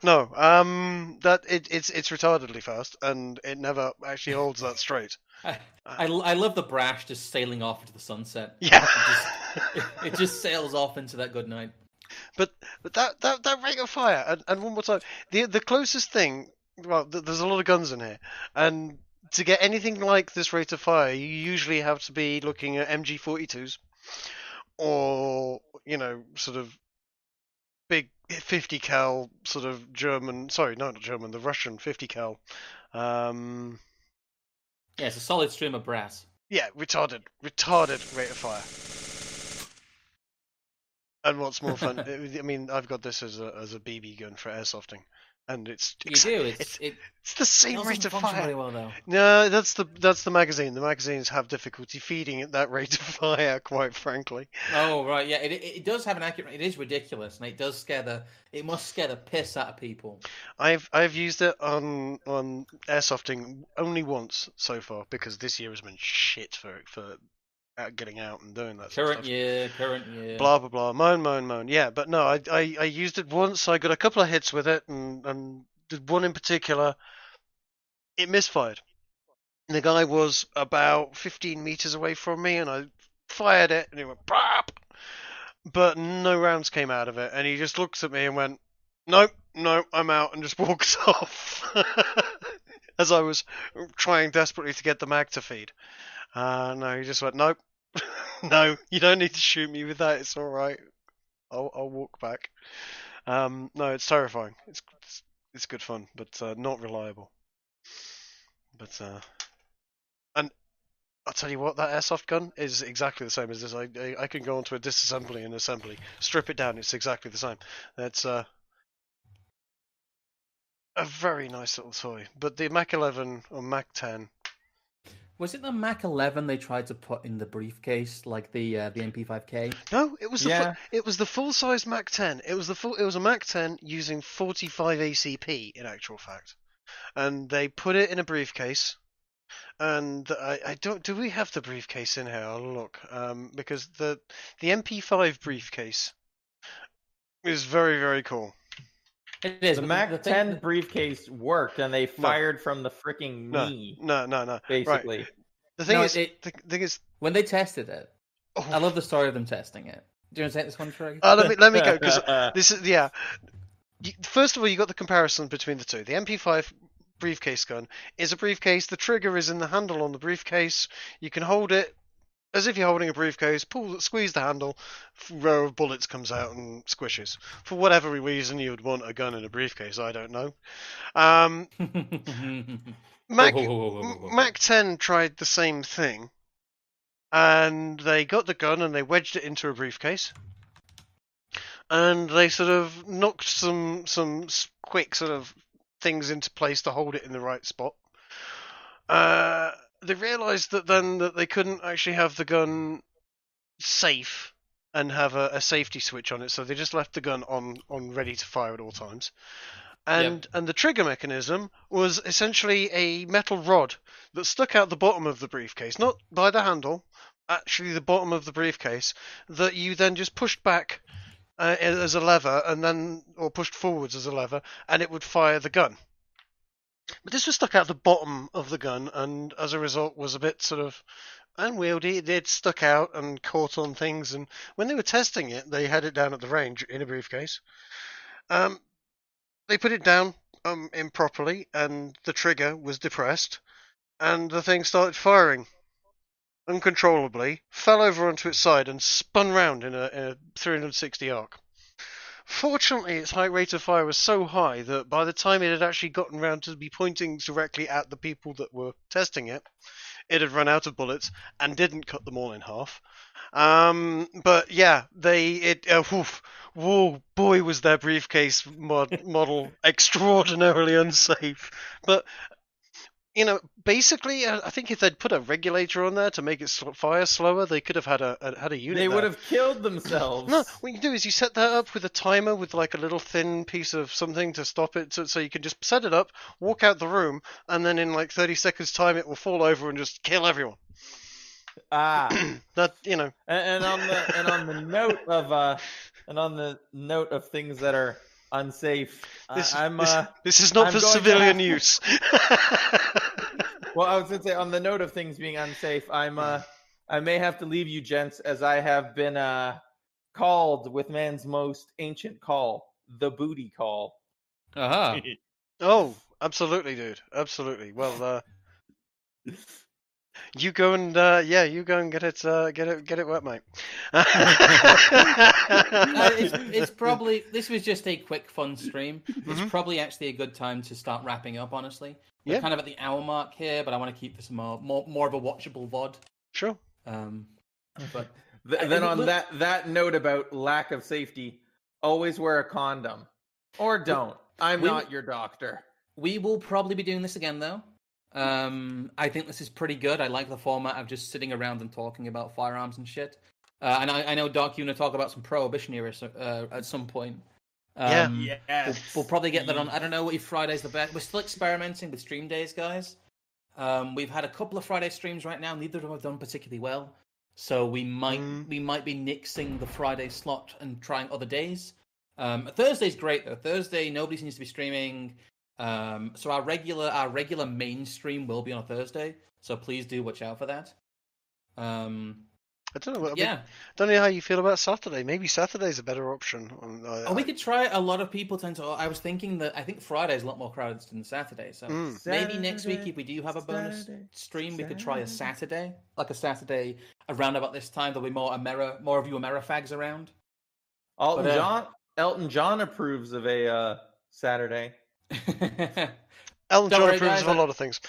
retardedly fast, and it never actually holds that straight. I love the brash just sailing off into the sunset. Yeah. It just sails off into that good night. But that rate of fire, and one more time, the closest thing, well, there's a lot of guns in here, and to get anything like this rate of fire, you usually have to be looking at MG42s, or, sort of big 50 cal sort of German, sorry, no, not German, the Russian 50 cal. Yeah, it's a solid stream of brass. Yeah, retarded rate of fire. And what's more fun, I mean, I've got this as a BB gun for airsofting, and it's It's the same rate of fire. Very well, though. No, that's the magazine. The magazines have difficulty feeding at that rate of fire, quite frankly. Oh right, yeah, it does have an accurate. It is ridiculous, and it must scare the piss out of people. I've used it on airsofting only once so far because this year has been shit for getting out and doing that. Current stuff. year. Blah blah blah. Moan. Yeah, but no, I used it once. I got a couple of hits with it, and the one in particular, it misfired. The guy was about 15 meters away from me, and I fired it, and it went BAP! But no rounds came out of it, and he just looks at me and went, "Nope, no, I'm out," and just walks off. As I was trying desperately to get the mag to feed. No, he just went, "Nope, no, you don't need to shoot me with that. It's all right. I'll walk back." No, it's terrifying. It's good fun, but not reliable. But I'll tell you what, that airsoft gun is exactly the same as this. I can go onto a disassembly and assembly, strip it down. It's exactly the same. It's a very nice little toy. But the Mac 11 or Mac 10. Was it the Mac 11 they tried to put in the briefcase, like the MP5K? No, it was Yeah. it was the full size Mac 10. It was a Mac 10 using 45 ACP in actual fact, and they put it in a briefcase. And I don't. Do we have the briefcase in here? I'll look. Because the MP5 briefcase is very, very cool. It is. The but Mac thing- 10 briefcase worked, and they fired from the freaking knee, No. basically. Right. The thing No, is, it- the thing is. when they tested it, Oh, I love the story of them testing it. Do you want to take this one, Trey? let me go because this is First of all, you got the comparison between the two. The MP5 briefcase gun is a briefcase. The trigger is in the handle on the briefcase. You can hold it as if you're holding a briefcase. Squeeze the handle. Row of bullets comes out and squishes. For whatever reason, you would want a gun in a briefcase. I don't know. Mac 10 tried the same thing, and they got the gun and they wedged it into a briefcase. And they sort of knocked some quick sort of things into place to hold it in the right spot. They realised that then that they couldn't actually have the gun safe and have a safety switch on it, so they just left the gun on ready to fire at all times. And the trigger mechanism was essentially a metal rod that stuck out the bottom of the briefcase, not by the handle, actually the bottom of the briefcase, that you then just pushed back as a lever, or pushed forwards as a lever, and it would fire the gun. But this was stuck out the bottom of the gun, and as a result was a bit sort of unwieldy. It stuck out and caught on things, and when they were testing it, they had it down at the range in a briefcase. They put it down improperly, and the trigger was depressed, and the thing started firing uncontrollably, fell over onto its side, and spun round in a 360 arc. Fortunately, its height rate of fire was so high that by the time it had actually gotten round to be pointing directly at the people that were testing it, it had run out of bullets and didn't cut them all in half. But yeah, whoa, boy, was their briefcase model extraordinarily unsafe. But basically, I think if they'd put a regulator on there to make it fire slower, they could have had a unit. They there. would have killed themselves. No, what you do is you set that up with a timer with like a little thin piece of something to stop it, so you can just set it up, walk out the room, and then in like 30 seconds time it will fall over and just kill everyone. That And on the note of things that are unsafe, this is not I'm for going to civilian have to- use. Well, I was going to say, on the note of things being unsafe, I may have to leave you, gents, as I have been called with man's most ancient call, the booty call. Uh-huh. Oh, absolutely, dude. Absolutely. Well, you go and get it wet, mate. It's probably, this was just a quick fun stream. It's Mhm. probably actually a good time to start wrapping up, honestly. We're Yeah. kind of at the hour mark here, but I want to keep this more of a watchable VOD. Sure. But Then on that note about lack of safety, always wear a condom. Or don't. I'm we- not your doctor. we will probably be doing this again, though. I think this is pretty good. I like the format of just sitting around and talking about firearms and shit. And I know, Doc, you want to talk about some Prohibition era at some point. We'll probably get that on. I don't know what your Friday's the best. We're still experimenting with stream days, guys. We've had a couple of Friday streams right now. Neither of them have done particularly well. So we might be nixing the Friday slot and trying other days. Thursday's great though. Thursday nobody seems to be streaming. So our regular mainstream will be on a Thursday. So please do watch out for that. I don't know. Don't know how you feel about Saturday. Maybe Saturday's a better option. We could try. A lot of people tend to. I was thinking that I think Friday's a lot more crowded than Saturday. So maybe next week, if we do have a bonus stream, we could try a Saturday, around about this time. There'll be more of you Amerifags around. Elton John approves of a Saturday. Elton Don't John worry, approves guys, of a lot of things.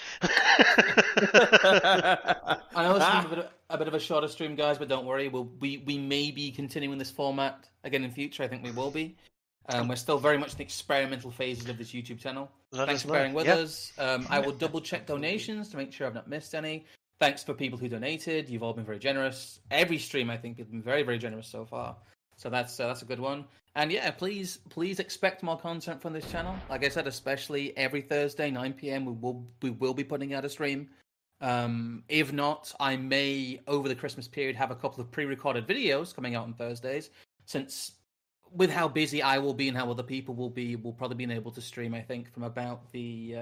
I know this is a bit of a shorter stream, guys, but don't worry. We may be continuing this format again in future. I think we will be. We're still very much in the experimental phases of this YouTube channel. Thanks for bearing with us. I will double check donations to make sure I've not missed any. Thanks for people who donated. You've all been very generous. Every stream, I think, has been very, very generous so far. So that's a good one. And yeah, please expect more content from this channel. Like I said, especially every Thursday, 9 p.m. We will be putting out a stream. If not, I may over the Christmas period have a couple of pre-recorded videos coming out on Thursdays. Since with how busy I will be and how other people will be, we'll probably be able to stream. I think from about the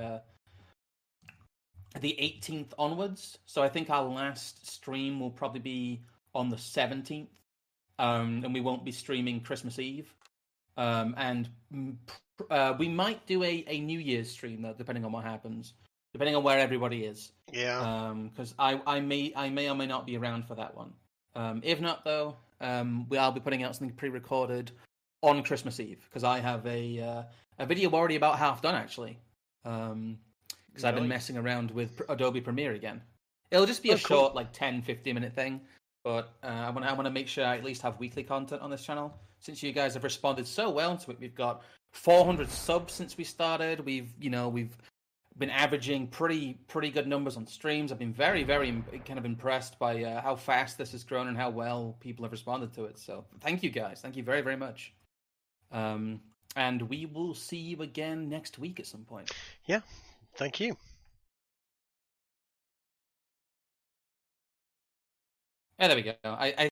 18th onwards. So I think our last stream will probably be on the 17th. And we won't be streaming Christmas Eve. And we might do a New Year's stream, though, depending on what happens. Depending on where everybody is. Yeah. Because I may or may not be around for that one. If not, though, I'll be putting out something pre-recorded on Christmas Eve. Because I have a video already about half done, actually. Because I've been messing around with Adobe Premiere again. It'll just be a short, like 10, 15-minute thing. But I want to make sure I at least have weekly content on this channel. Since you guys have responded so well to it, we've got 400 subs since we started. We've been averaging pretty good numbers on streams. I've been very, very kind of impressed by how fast this has grown and how well people have responded to it. So thank you guys. Thank you very, very much. And we will see you again next week at some point. Yeah. Thank you. Yeah, there we go. I